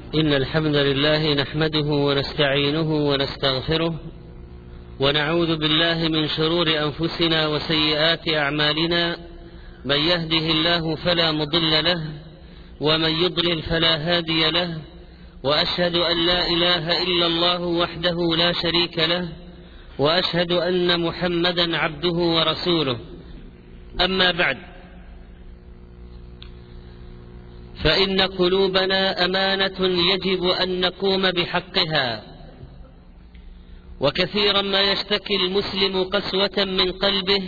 إن الحمد لله نحمده ونستعينه ونستغفره ونعوذ بالله من شرور أنفسنا وسيئات أعمالنا. من يهده الله فلا مضل له ومن يضلل فلا هادي له، وأشهد أن لا إله إلا الله وحده لا شريك له، وأشهد أن محمدا عبده ورسوله. أما بعد، فإن قلوبنا أمانة يجب أن نقوم بحقها، وكثيرا ما يشتكي المسلم قسوة من قلبه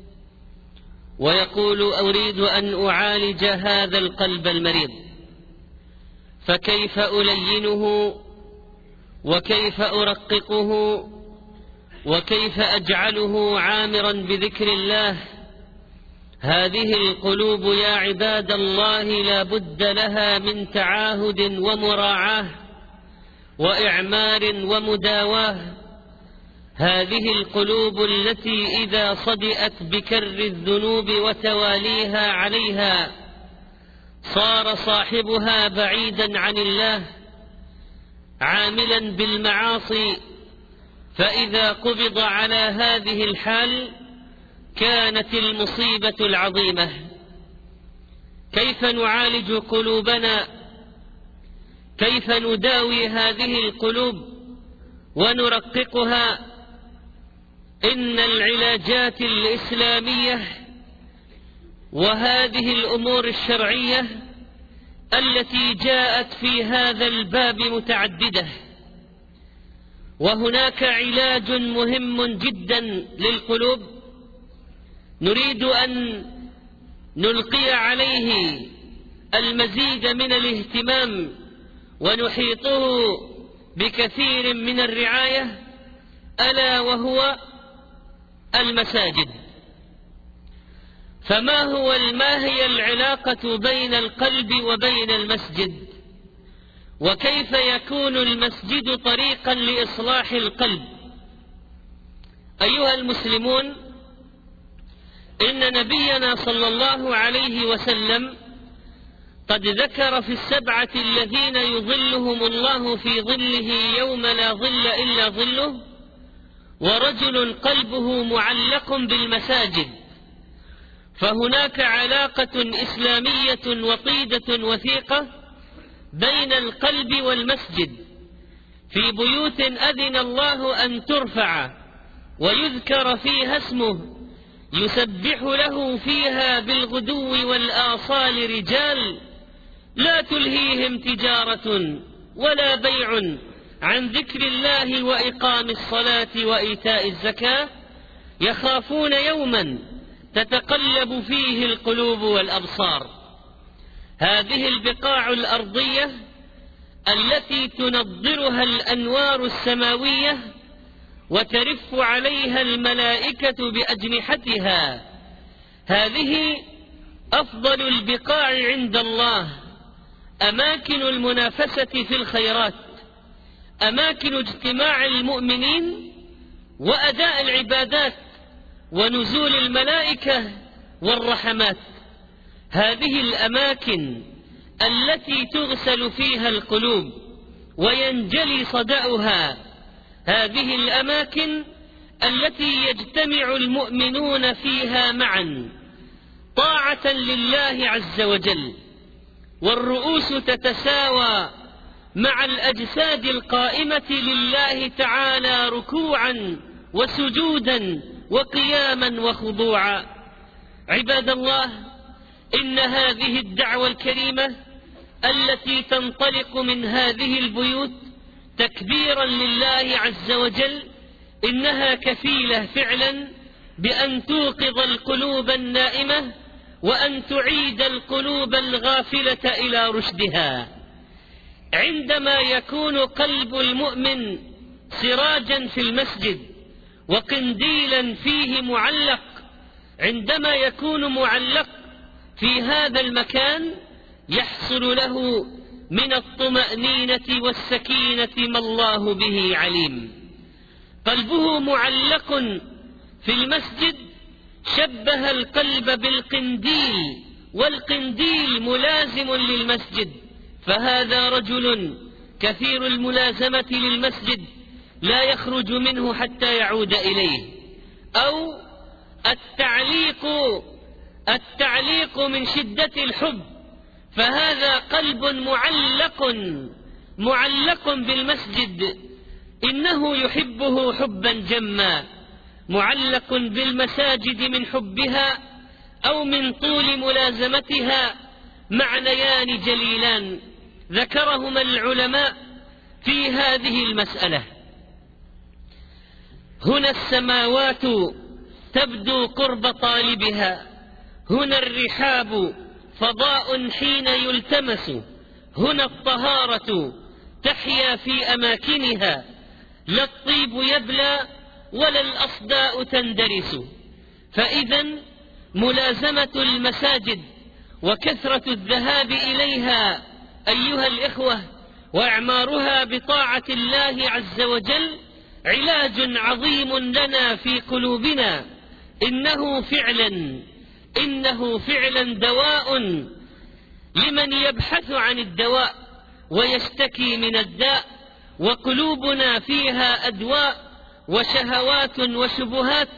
ويقول أريد أن أعالج هذا القلب المريض، فكيف ألينه وكيف أرققه وكيف أجعله عامرا بذكر الله؟ هذه القلوب يا عباد الله لا بد لها من تعاهد ومراعاة وإعمار ومداواة. هذه القلوب التي إذا صدئت بكر الذنوب وتواليها عليها صار صاحبها بعيدا عن الله عاملا بالمعاصي، فإذا قبض على هذه الحال كانت المصيبة العظيمة. كيف نعالج قلوبنا؟ كيف نداوي هذه القلوب ونرققها؟ إن العلاجات الإسلامية وهذه الأمور الشرعية التي جاءت في هذا الباب متعددة، وهناك علاج مهم جدا للقلوب نريد أن نلقي عليه المزيد من الاهتمام ونحيطه بكثير من الرعاية، ألا وهو المساجد. ما هي العلاقة بين القلب وبين المسجد؟ وكيف يكون المسجد طريقا لإصلاح القلب؟ أيها المسلمون، إن نبينا صلى الله عليه وسلم قد ذكر في السبعة الذين يظلهم الله في ظله يوم لا ظل إلا ظله ورجل قلبه معلق بالمساجد. فهناك علاقة إسلامية وطيدة وثيقة بين القلب والمسجد، في بيوت أذن الله أن ترفع ويذكر فيها اسمه يسبح له فيها بالغدو والآصال رجال لا تلهيهم تجارة ولا بيع عن ذكر الله وإقام الصلاة وإيتاء الزكاة، يخافون يوما تتقلب فيه القلوب والأبصار. هذه البقاع الأرضية التي تنضرها الأنوار السماوية وترف عليها الملائكة بأجنحتها، هذه أفضل البقاع عند الله، أماكن المنافسة في الخيرات، أماكن اجتماع المؤمنين وأداء العبادات ونزول الملائكة والرحمات. هذه الأماكن التي تغسل فيها القلوب وينجلي صدأها، هذه الأماكن التي يجتمع المؤمنون فيها معا طاعة لله عز وجل، والرؤوس تتساوى مع الأجساد القائمة لله تعالى ركوعا وسجودا وقياما وخضوعا. عباد الله، إن هذه الدعوة الكريمة التي تنطلق من هذه البيوت تكبيرا لله عز وجل إنها كفيلة فعلا بأن توقظ القلوب النائمة وأن تعيد القلوب الغافلة إلى رشدها. عندما يكون قلب المؤمن سراجا في المسجد وقنديلا فيه معلق، عندما يكون معلق في هذا المكان يحصل له من الطمأنينة والسكينة ما الله به عليم. قلبه معلق في المسجد شبه القلب بالقنديل، والقنديل ملازم للمسجد، فهذا رجل كثير الملازمة للمسجد لا يخرج منه حتى يعود إليه، أو التعليق من شدة الحب، فهذا قلب معلق بالمسجد، إنه يحبه حبا جما، معلق بالمساجد من حبها أو من طول ملازمتها. معنيان جليلان ذكرهما العلماء في هذه المسألة. هنا السماوات تبدو قرب طالبها، هنا الرحاب فضاء حين يلتمس، هنا الطهارة تحيا في أماكنها، لا الطيب يبلى ولا الأصداء تندرس. فإذا ملازمة المساجد وكثرة الذهاب إليها أيها الإخوة وإعمارها بطاعة الله عز وجل علاج عظيم لنا في قلوبنا، إنه فعلا دواء لمن يبحث عن الدواء ويشتكي من الداء، وقلوبنا فيها أدواء وشهوات وشبهات،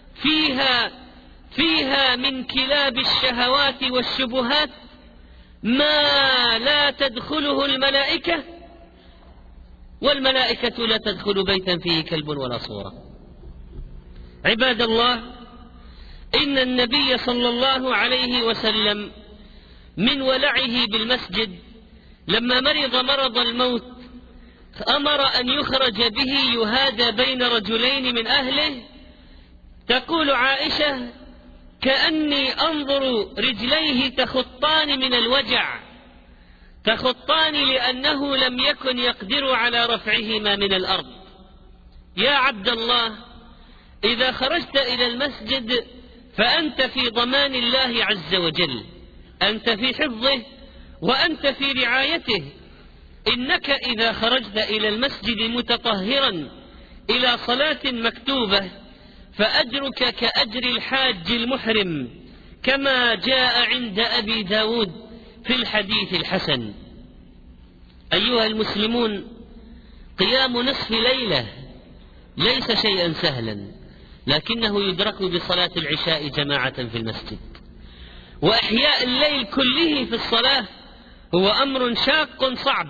فيها من كلاب الشهوات والشبهات ما لا تدخله الملائكة، والملائكة لا تدخل بيتا فيه كلب ولا صورة. عباد الله، إن النبي صلى الله عليه وسلم من ولعه بالمسجد لما مرض مرض الموت أمر أن يخرج به يهادى بين رجلين من أهله. تقول عائشة: كأني أنظر رجليه تخطان من الوجع، تخطان لأنه لم يكن يقدر على رفعهما من الأرض. يا عبد الله، إذا خرجت إلى المسجد فأنت في ضمان الله عز وجل، أنت في حفظه وأنت في رعايته. إنك إذا خرجت إلى المسجد متطهرا إلى صلاة مكتوبة فأجرك كأجر الحاج المحرم، كما جاء عند أبي داود في الحديث الحسن. أيها المسلمون، قيام نصف ليلة ليس شيئا سهلا، لكنه يدرك بصلاة العشاء جماعة في المسجد. وإحياء الليل كله في الصلاة هو أمر شاق صعب،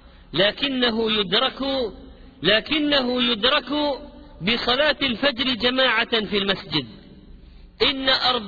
لكنه يدرك بصلاة الفجر جماعة في المسجد. إن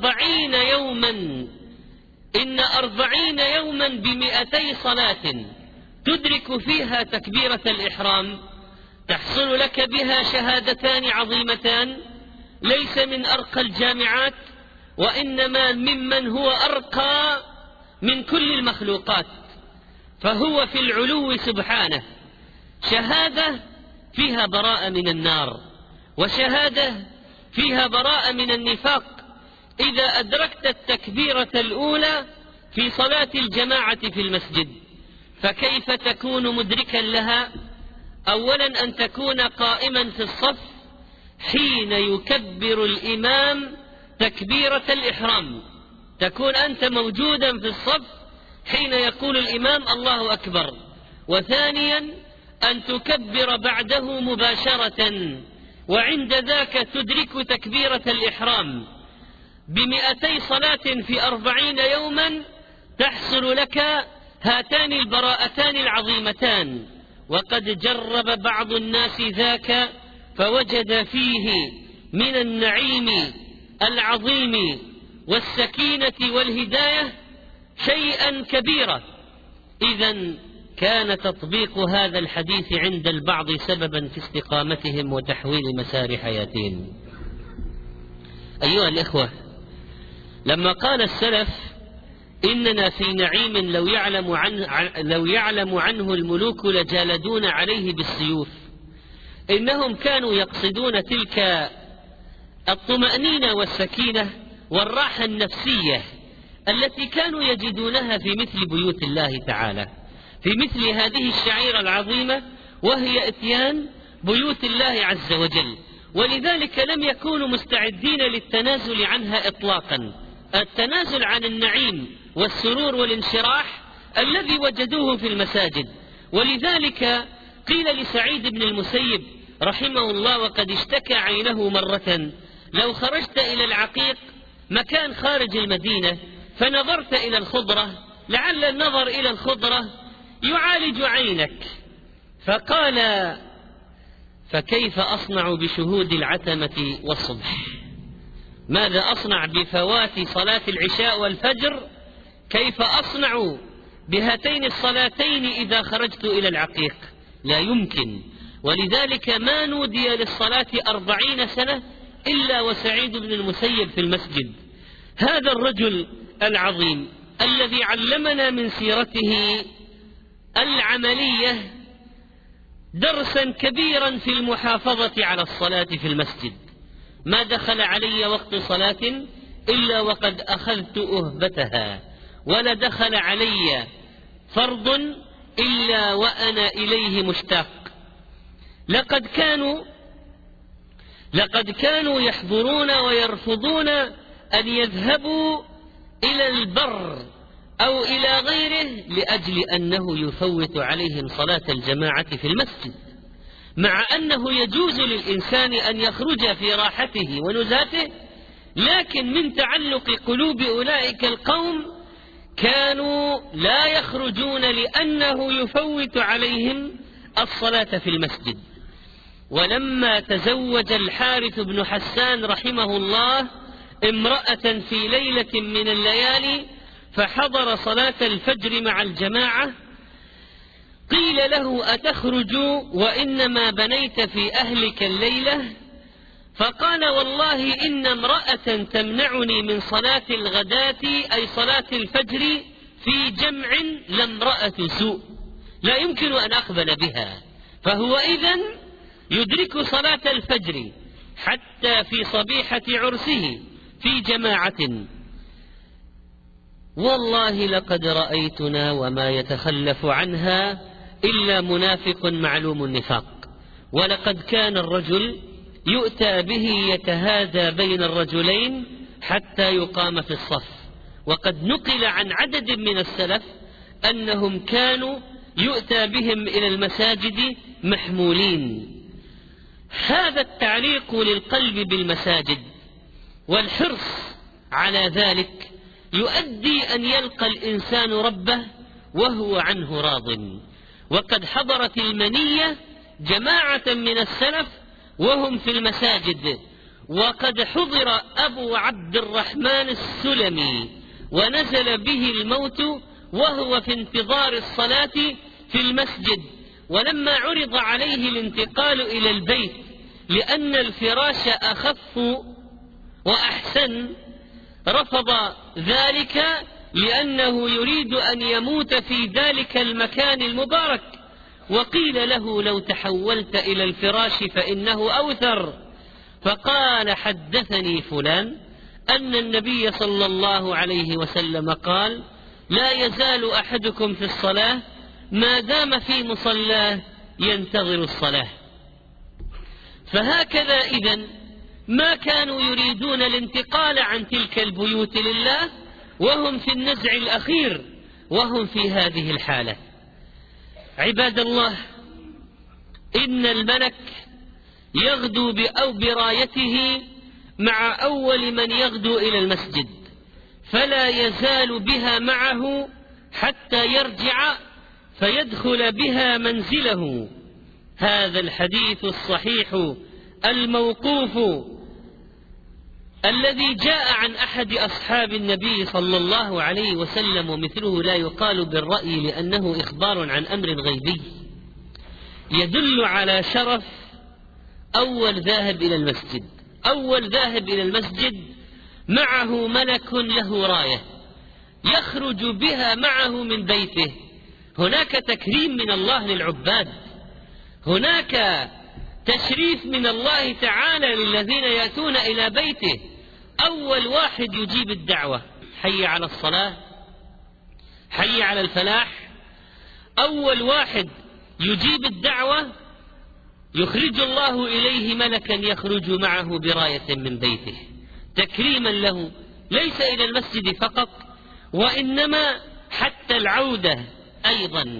40 يوما ب200 صلاة تدرك فيها تكبيرة الإحرام، تحصل لك بها شهادتان عظيمتان، ليس من أرقى الجامعات، وإنما ممن هو أرقى من كل المخلوقات، فهو في العلو سبحانه. شهادة فيها براءة من النار، وشهادة فيها براءة من النفاق. إذا أدركت التكبيرة الأولى في صلاة الجماعة في المسجد فكيف تكون مدركا لها؟ أولا أن تكون قائما في الصف حين يكبر الإمام تكبيرة الإحرام، تكون أنت موجودا في الصف حين يقول الإمام الله أكبر. وثانيا أن تكبر بعده مباشرة، وعند ذاك تدرك تكبيرة الإحرام. ب200 صلاة في 40 يوما تحصل لك هاتان البراءتان العظيمتان. وقد جرب بعض الناس ذاك فوجد فيه من النعيم العظيم والسكينة والهداية شيئا كبيرا. إذن كان تطبيق هذا الحديث عند البعض سببا في استقامتهم وتحويل مسار حياتهم. أيها الإخوة، لما قال السلف: إننا في نعيم لو يعلم عنه الملوك لجالدون عليه بالسيوف، إنهم كانوا يقصدون تلك الطمأنينة والسكينة والراحة النفسية التي كانوا يجدونها في مثل بيوت الله تعالى، في مثل هذه الشعيرة العظيمة، وهي إتيان بيوت الله عز وجل. ولذلك لم يكونوا مستعدين للتنازل عنها إطلاقا، التنازل عن النعيم والسرور والانشراح الذي وجدوه في المساجد. ولذلك قيل لسعيد بن المسيب رحمه الله وقد اشتكى عينه مرة: لو خرجت إلى العقيق مكان خارج المدينة فنظرت إلى الخضرة لعل النظر إلى الخضرة يعالج عينك. فقال: فكيف أصنع بشهود العتمة والصبح؟ ماذا أصنع بفوات صلاة العشاء والفجر؟ كيف أصنع بهاتين الصلاتين إذا خرجت إلى العقيق؟ لا يمكن. ولذلك ما نودي للصلاة 40 سنة إلا وسعيد بن المسيب في المسجد. هذا الرجل العظيم الذي علمنا من سيرته العملية درسا كبيرا في المحافظة على الصلاة في المسجد. ما دخل علي وقت صلاة إلا وقد أخذت أهبتها، ولا دخل علي فرض إلا وأنا إليه مشتاق. لقد كانوا يحضرون ويرفضون أن يذهبوا إلى البر أو إلى غيره لأجل أنه يفوت عليهم صلاة الجماعة في المسجد، مع أنه يجوز للإنسان أن يخرج في راحته ونزاته، لكن من تعلق قلوب أولئك القوم كانوا لا يخرجون لأنه يفوت عليهم الصلاة في المسجد. ولما تزوج الحارث بن حسان رحمه الله امرأة في ليلة من الليالي فحضر صلاة الفجر مع الجماعة، قيل له: أتخرج وإنما بنيت في أهلك الليلة؟ فقال: والله إن امرأة تمنعني من صلاة الغداة أي صلاة الفجر في جمع لامرأة سوء لا يمكن أن أقبل بها. فهو إذن يدرك صلاة الفجر حتى في صبيحة عرسه في جماعة. والله لقد رأيتنا وما يتخلف عنها إلا منافق معلوم النفاق. ولقد كان الرجل يؤتى به يتهادى بين الرجلين حتى يقام في الصف. وقد نقل عن عدد من السلف أنهم كانوا يؤتى بهم إلى المساجد محمولين. هذا التعليق للقلب بالمساجد والحرص على ذلك يؤدي أن يلقى الإنسان ربه وهو عنه راض. وقد حضرت المنية جماعة من السلف وهم في المساجد، وقد حضر أبو عبد الرحمن السلمي ونزل به الموت وهو في انتظار الصلاة في المسجد. ولما عرض عليه الانتقال إلى البيت لأن الفراش أخف وأحسن رفض ذلك، لأنه يريد أن يموت في ذلك المكان المبارك. وقيل له: لو تحولت إلى الفراش فإنه أوثر. فقال: حدثني فلان أن النبي صلى الله عليه وسلم قال: لا يزال أحدكم في الصلاة ما دام في مصلاه ينتظر الصلاة. فهكذا إذن ما كانوا يريدون الانتقال عن تلك البيوت لله وهم في النزع الأخير وهم في هذه الحالة. عباد الله، إن الملك يغدو برايته مع أول من يغدو إلى المسجد، فلا يزال بها معه حتى يرجع فيدخل بها منزله. هذا الحديث الصحيح الموقوف الذي جاء عن أحد أصحاب النبي صلى الله عليه وسلم، ومثله لا يقال بالرأي لأنه إخبار عن أمر غيبي، يدل على شرف أول ذاهب إلى المسجد. أول ذاهب إلى المسجد معه ملك له راية يخرج بها معه من بيته. هناك تكريم من الله للعباد، هناك تشريف من الله تعالى للذين يأتون إلى بيته. أول واحد يجيب الدعوة: حي على الصلاة، حي على الفلاح. أول واحد يجيب الدعوة يخرج الله إليه ملكا يخرج معه براية من بيته تكريما له، ليس إلى المسجد فقط وإنما حتى العودة أيضا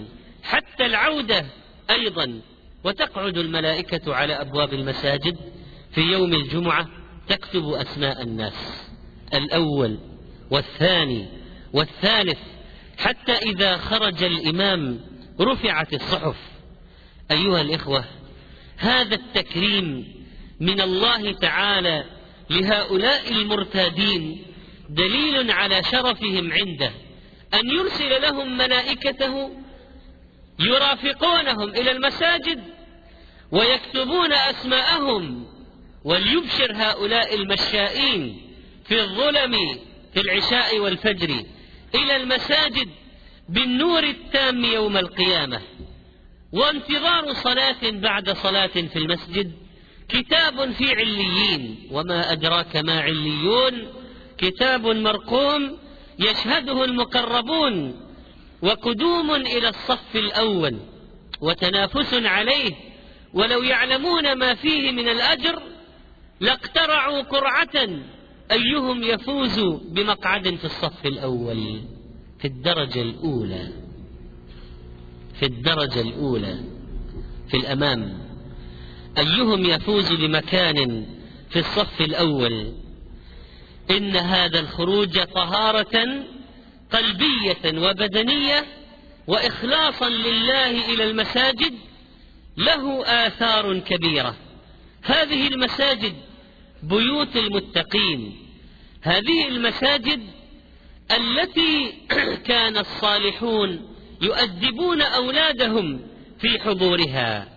حتى العودة أيضا. وتقعد الملائكة على أبواب المساجد في يوم الجمعة تكتب أسماء الناس، الأول والثاني والثالث، حتى إذا خرج الإمام رفعت الصحف. أيها الإخوة، هذا التكريم من الله تعالى لهؤلاء المرتادين دليل على شرفهم عنده، أن يرسل لهم ملائكته يرافقونهم إلى المساجد ويكتبون أسماءهم، وليبشر هؤلاء المشائين في الظلم في العشاء والفجر إلى المساجد بالنور التام يوم القيامة. وانتظار صلاة بعد صلاة في المسجد كتاب في عليين، وما أدراك ما عليون، كتاب مرقوم يشهده المقربون، وقدوم إلى الصف الأول وتنافس عليه، ولو يعلمون ما فيه من الأجر لاقترعوا قرعة أيهم يفوز بمقعد في الصف الأول في الدرجة الأولى، في الدرجة الأولى في الأمام، أيهم يفوز بمكان في الصف الأول. إن هذا الخروج طهارة قلبية وبدنية وإخلاصا لله إلى المساجد له آثار كبيرة. هذه المساجد بيوت المتقين، هذه المساجد التي كان الصالحون يؤدبون أولادهم في حضورها.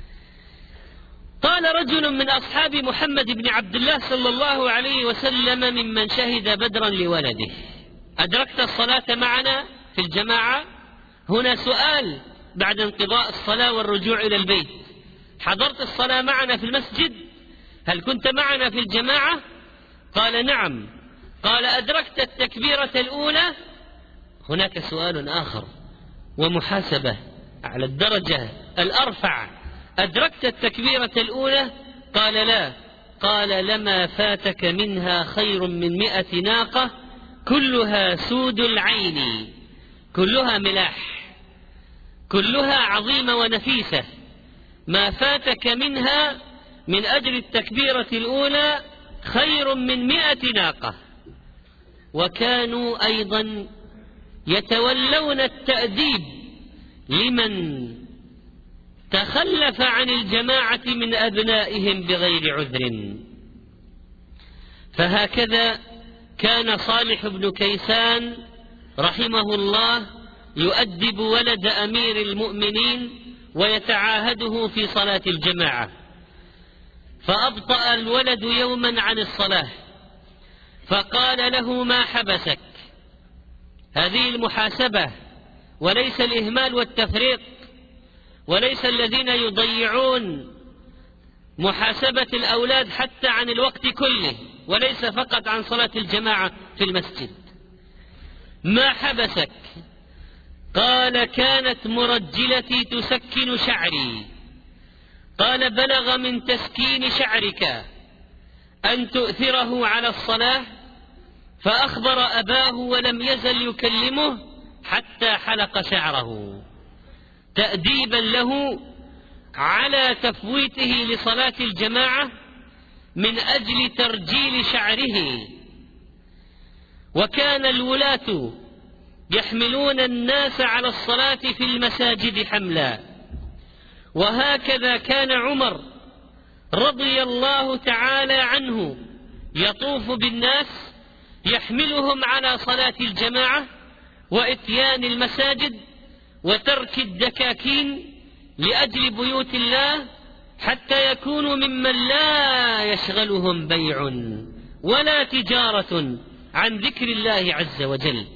قال رجل من أصحاب محمد بن عبد الله صلى الله عليه وسلم ممن شهد بدرا لولده: أدركت الصلاة معنا في الجماعة؟ هنا سؤال بعد انقضاء الصلاة والرجوع إلى البيت: حضرت الصلاة معنا في المسجد؟ هل كنت معنا في الجماعة؟ قال نعم. قال أدركت التكبيرة الأولى؟ هناك سؤال آخر ومحاسبة على الدرجة الأرفع: أدركت التكبيرة الأولى؟ قال لا. قال لما فاتك منها خير من 100 ناقة كلها سود العين، كلها ملاح، كلها عظيمة ونفيسة، ما فاتك منها من أجل التكبيرة الأولى خير من 100 ناقة. وكانوا أيضا يتولون التأديب لمن تخلف عن الجماعة من أبنائهم بغير عذر. فهكذا كان صالح بن كيسان رحمه الله يؤدب ولد أمير المؤمنين ويتعاهده في صلاة الجماعة. فأبطأ الولد يوما عن الصلاة فقال له: ما حبسك؟ هذه المحاسبة، وليس الإهمال والتفريط، وليس الذين يضيعون محاسبة الأولاد حتى عن الوقت كله، وليس فقط عن صلاة الجماعة في المسجد. ما حبسك؟ قال: كانت مرجلتي تسكن شعري. قال: بلغ من تسكين شعرك أن تؤثره على الصلاة؟ فأخبر أباه ولم يزل يكلمه حتى حلق شعره تأديبا له على تفويته لصلاة الجماعة من أجل ترجيل شعره. وكان الولاة يحملون الناس على الصلاة في المساجد حملا، وهكذا كان عمر رضي الله تعالى عنه يطوف بالناس يحملهم على صلاة الجماعة وإتيان المساجد وترك الدكاكين لأجل بيوت الله، حتى يكونوا ممن لا يشغلهم بيع ولا تجارة عن ذكر الله عز وجل.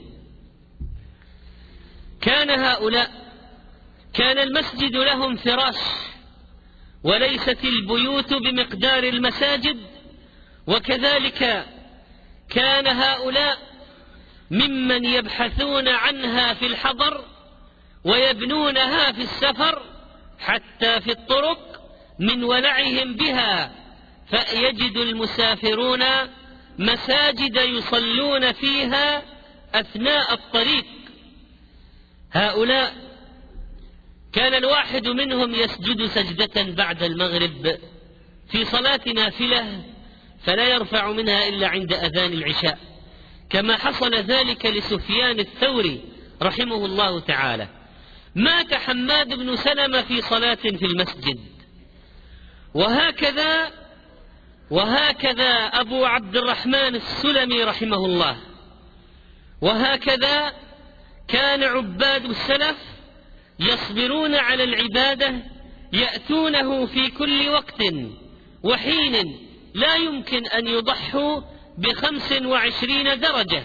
كان المسجد لهم فراش، وليست البيوت بمقدار المساجد. وكذلك كان هؤلاء ممن يبحثون عنها في الحضر ويبنونها في السفر، حتى في الطرق من ولعهم بها، فيجد المسافرون مساجد يصلون فيها أثناء الطريق. هؤلاء كان الواحد منهم يسجد سجدة بعد المغرب في صلاة نافلة فلا يرفع منها إلا عند أذان العشاء، كما حصل ذلك لسفيان الثوري رحمه الله تعالى. مات حماد بن سلمة في صلاة في المسجد. وهكذا أبو عبد الرحمن السلمي رحمه الله. وهكذا كان عباد السلف يصبرون على العبادة، يأتونه في كل وقت وحين لا يمكن أن يضحوا ب25 درجة.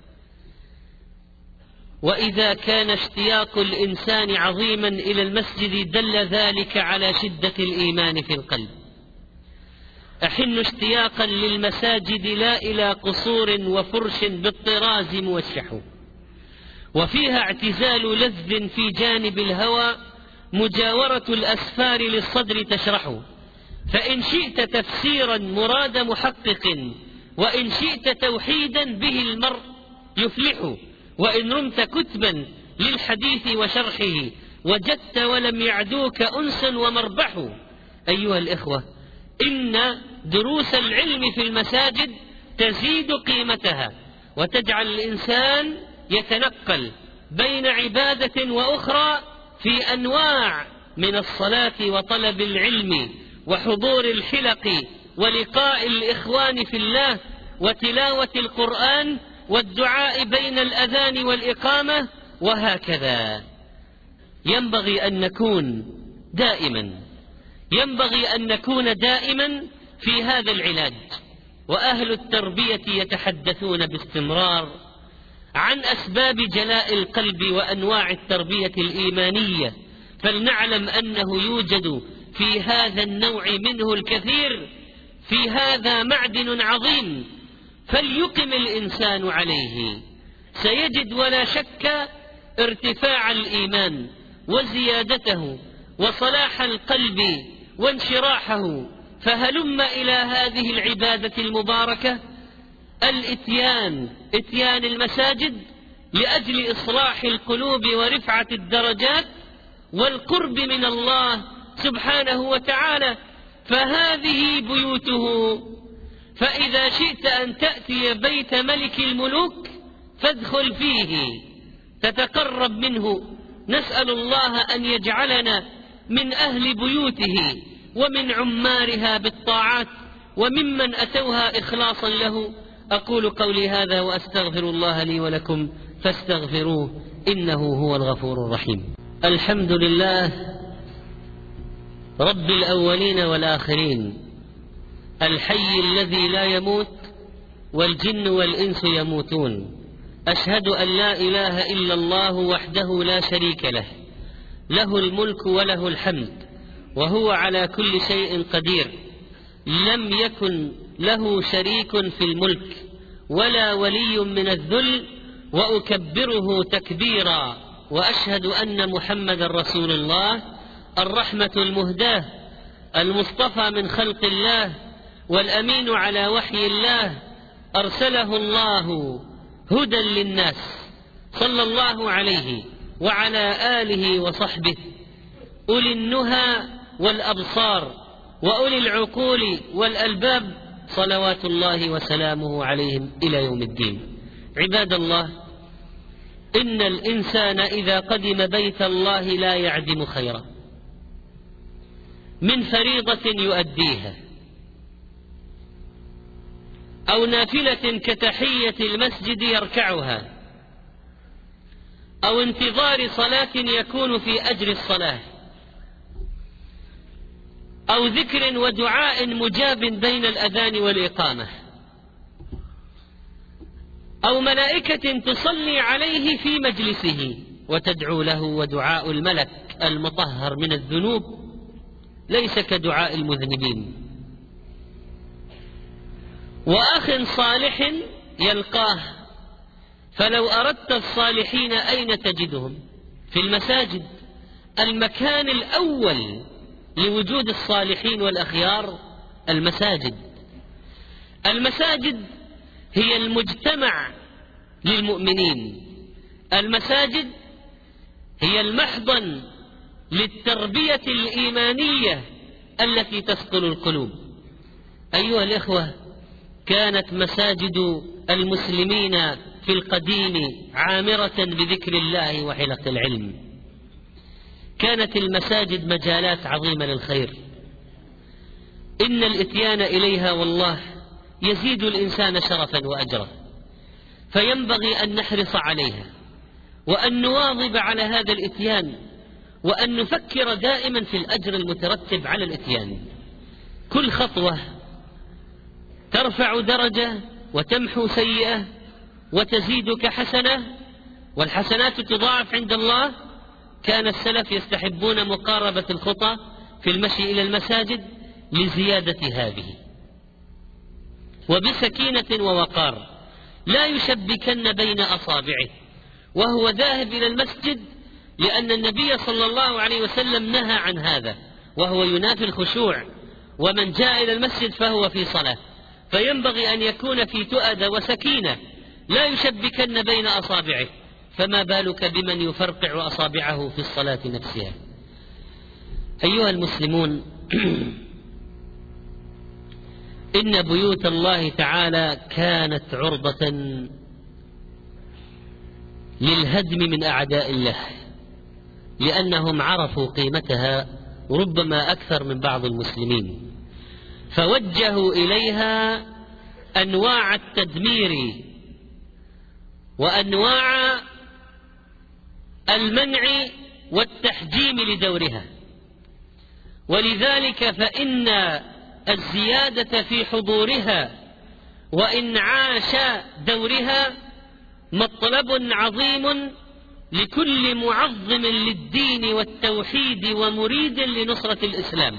وإذا كان اشتياق الإنسان عظيما إلى المسجد دل ذلك على شدة الإيمان في القلب. أحن اشتياقا للمساجد لا إلى قصور وفرش بالطراز موشح، وفيها اعتزال لذ في جانب الهوى، مجاورة الأسفار للصدر تشرح. فإن شئت تفسيرا مراد محقق، وإن شئت توحيدا به المرء يفلح، وإن رمت كتبا للحديث وشرحه وجدت ولم يعدوك أنس ومربح. أيها الإخوة، إن دروس العلم في المساجد تزيد قيمتها وتجعل الإنسان يتنقل بين عبادة وأخرى في أنواع من الصلاة وطلب العلم وحضور الحلق ولقاء الإخوان في الله وتلاوة القرآن والدعاء بين الأذان والإقامة. وهكذا ينبغي أن نكون دائما في هذا العلاج. وأهل التربية يتحدثون باستمرار عن أسباب جلاء القلب وأنواع التربية الإيمانية، فلنعلم أنه يوجد في هذا النوع منه الكثير، في هذا معدن عظيم فليقم الإنسان عليه، سيجد ولا شك ارتفاع الإيمان وزيادته وصلاح القلب وانشراحه. فهلم إلى هذه العبادة المباركة إتيان المساجد لأجل إصلاح القلوب ورفعة الدرجات والقرب من الله سبحانه وتعالى. فهذه بيوته، فإذا شئت أن تأتي بيت ملك الملوك فادخل فيه تتقرب منه. نسأل الله أن يجعلنا من أهل بيوته ومن عمارها بالطاعات وممن أتوها إخلاصا له. أقول قولي هذا وأستغفر الله لي ولكم فاستغفروه إنه هو الغفور الرحيم. الحمد لله رب الأولين والآخرين، الحي الذي لا يموت والجن والإنس يموتون. أشهد أن لا إله إلا الله وحده لا شريك له، له الملك وله الحمد وهو على كل شيء قدير، لم يكن له شريك في الملك ولا ولي من الذل، وأكبره تكبيرا، وأشهد أن محمد رسول الله، الرحمة المهداة المصطفى من خلق الله والأمين على وحي الله، أرسله الله هدى للناس، صلى الله عليه وعلى آله وصحبه أولي النهى والأبصار وأولي العقول والألباب، صلوات الله وسلامه عليهم إلى يوم الدين. عباد الله، إن الإنسان إذا قدم بيت الله لا يعدم خيرا من فريضة يؤديها أو نافلة كتحية المسجد يركعها أو انتظار صلاة يكون في أجر الصلاة أو ذكر ودعاء مجاب بين الأذان والإقامة أو ملائكة تصلي عليه في مجلسه وتدعو له. ودعاء الملك المطهر من الذنوب ليس كدعاء المذنبين. وأخ صالح يلقاه، فلو أردت الصالحين أين تجدهم؟ في المساجد. المكان الأول لوجود الصالحين والأخيار المساجد. المساجد هي المجتمع للمؤمنين، المساجد هي المحضن للتربية الإيمانية التي تسقل القلوب. أيها الإخوة، كانت مساجد المسلمين في القديم عامرة بذكر الله وحلق العلم، كانت المساجد مجالات عظيمة للخير، إن الإتيان إليها والله يزيد الإنسان شرفا وأجرا، فينبغي أن نحرص عليها وأن نواظب على هذا الإتيان، وأن نفكر دائما في الأجر المترتب على الإتيان. كل خطوة ترفع درجة وتمحو سيئة وتزيدك حسنة، والحسنات تضاعف عند الله. كان السلف يستحبون مقاربة الخطى في المشي إلى المساجد لزيادة هذه، وبسكينة ووقار، لا يشبكن بين أصابعه وهو ذاهب إلى المسجد، لأن النبي صلى الله عليه وسلم نهى عن هذا، وهو ينافي الخشوع، ومن جاء إلى المسجد فهو في صلاة، فينبغي أن يكون في تؤدة وسكينة، لا يشبكن بين أصابعه، فما بالك بمن يفرقع أصابعه في الصلاة نفسها. أيها المسلمون، إن بيوت الله تعالى كانت عرضة للهدم من أعداء الله، لأنهم عرفوا قيمتها ربما أكثر من بعض المسلمين، فوجهوا إليها أنواع التدمير وأنواع المنع والتحجيم لدورها. ولذلك فإن الزيادة في حضورها وإنعاش دورها مطلب عظيم لكل معظم للدين والتوحيد ومريد لنصرة الإسلام.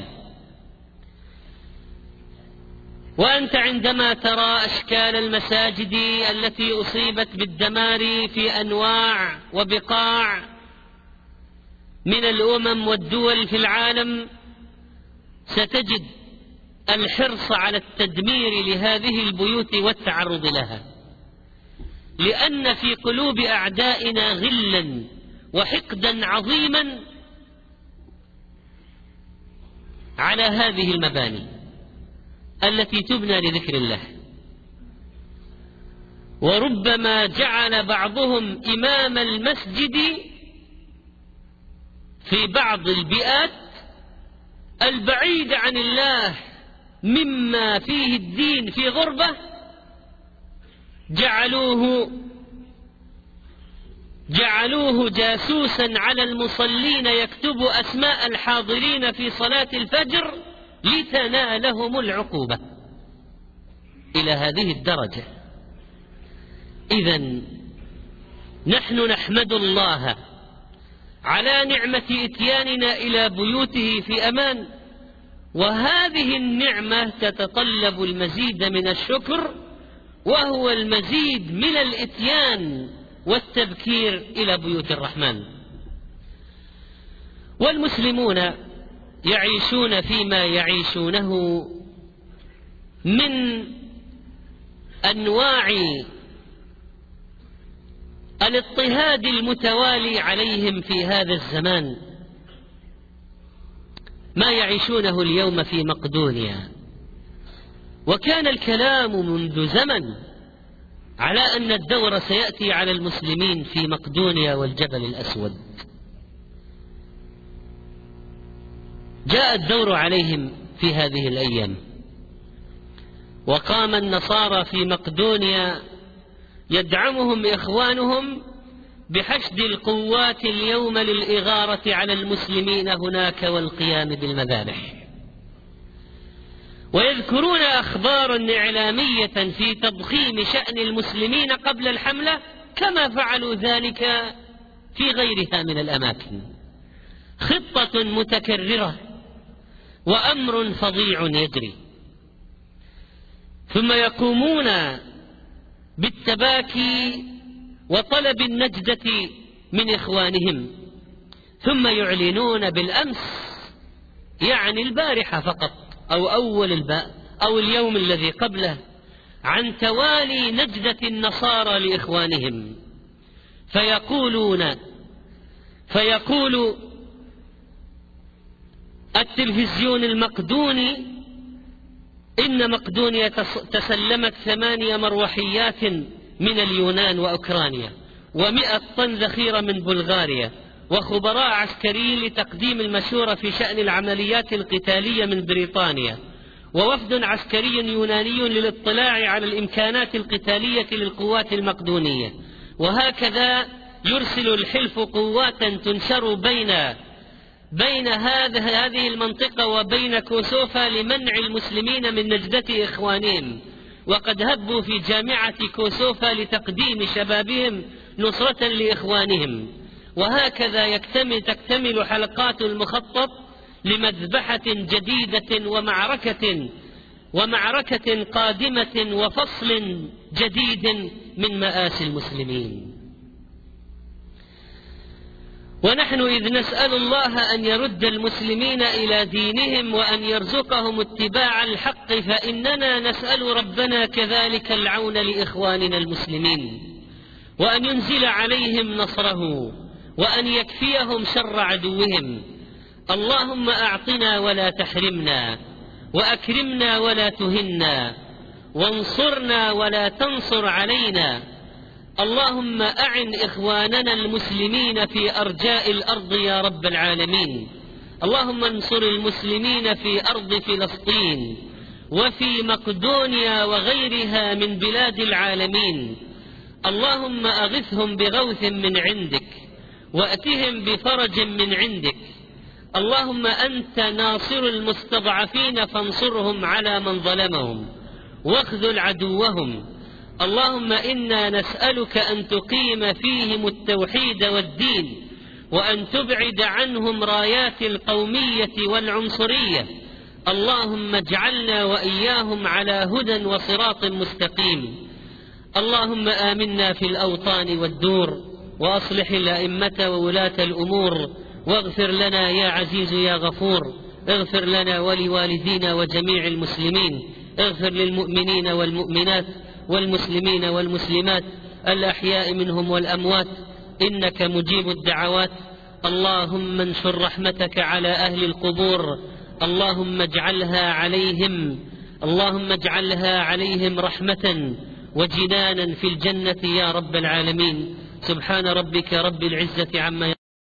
وأنت عندما ترى أشكال المساجد التي أصيبت بالدمار في أنواع وبقاع من الأمم والدول في العالم، ستجد الحرص على التدمير لهذه البيوت والتعرض لها، لأن في قلوب أعدائنا غلا وحقدا عظيما على هذه المباني التي تبنى لذكر الله. وربما جعل بعضهم إمام المسجد في بعض البيئات البعيد عن الله مما فيه الدين في غربة، جعلوه جاسوسا على المصلين يكتب أسماء الحاضرين في صلاة الفجر لتنالهم العقوبة إلى هذه الدرجة. إذن نحن نحمد الله على نعمة إتياننا إلى بيوته في أمان، وهذه النعمة تتطلب المزيد من الشكر، وهو المزيد من الإتيان والتبكير إلى بيوت الرحمن. والمسلمون يعيشون فيما يعيشونه من أنواع الاضطهاد المتوالي عليهم في هذا الزمان، ما يعيشونه اليوم في مقدونيا. وكان الكلام منذ زمن على أن الدور سيأتي على المسلمين في مقدونيا والجبل الأسود. جاء الدور عليهم في هذه الأيام، وقام النصارى في مقدونيا يدعمهم إخوانهم بحشد القوات اليوم للإغارة على المسلمين هناك والقيام بالمذابح، ويذكرون أخبارا إعلامية في تضخيم شأن المسلمين قبل الحملة، كما فعلوا ذلك في غيرها من الأماكن. خطة متكررة وأمر فظيع يجري، ثم يقومون بالتباكي وطلب النجدة من إخوانهم، ثم يعلنون بالأمس، يعني البارحة فقط أو اليوم الذي قبله، عن توالي نجدة النصارى لإخوانهم، فيقول التلفزيون المقدوني، إن مقدونيا تسلمت 8 مروحيات من اليونان وأوكرانيا، و100 طن ذخيرة من بلغاريا، وخبراء عسكريين لتقديم المشورة في شأن العمليات القتالية من بريطانيا، ووفد عسكري يوناني للاطلاع على الإمكانات القتالية للقوات المقدونية. وهكذا يرسل الحلف قوات تنشر بين هذه المنطقة وبين كوسوفا لمنع المسلمين من نجدة إخوانهم، وقد هبوا في جامعة كوسوفا لتقديم شبابهم نصرة لإخوانهم. وهكذا تكتمل حلقات المخطط لمذبحة جديدة ومعركة قادمة وفصل جديد من مآسي المسلمين. ونحن إذ نسأل الله أن يرد المسلمين إلى دينهم وأن يرزقهم اتباع الحق، فإننا نسأل ربنا كذلك العون لإخواننا المسلمين، وأن ينزل عليهم نصره، وأن يكفيهم شر عدوهم. اللهم أعطنا ولا تحرمنا، وأكرمنا ولا تهنا، وانصرنا ولا تنصر علينا. اللهم أعن إخواننا المسلمين في أرجاء الأرض يا رب العالمين. اللهم انصر المسلمين في أرض فلسطين وفي مقدونيا وغيرها من بلاد العالمين. اللهم أغثهم بغوث من عندك، وأتهم بفرج من عندك. اللهم أنت ناصر المستضعفين فانصرهم على من ظلمهم واخذل عدوهم. اللهم إنا نسألك أن تقيم فيهم التوحيد والدين، وأن تبعد عنهم رايات القومية والعنصرية. اللهم اجعلنا وإياهم على هدى وصراط مستقيم. اللهم آمنا في الأوطان والدور، وأصلح الأئمة وولاة الأمور، واغفر لنا يا عزيز يا غفور. اغفر لنا ولوالدينا وجميع المسلمين، اغفر للمؤمنين والمؤمنات والمسلمين والمسلمات الأحياء منهم والأموات، إنك مجيب الدعوات. اللهم انشر رحمتك على أهل القبور، اللهم اجعلها عليهم رحمة وجنانا في الجنة يا رب العالمين. سبحان ربك رب العزة عما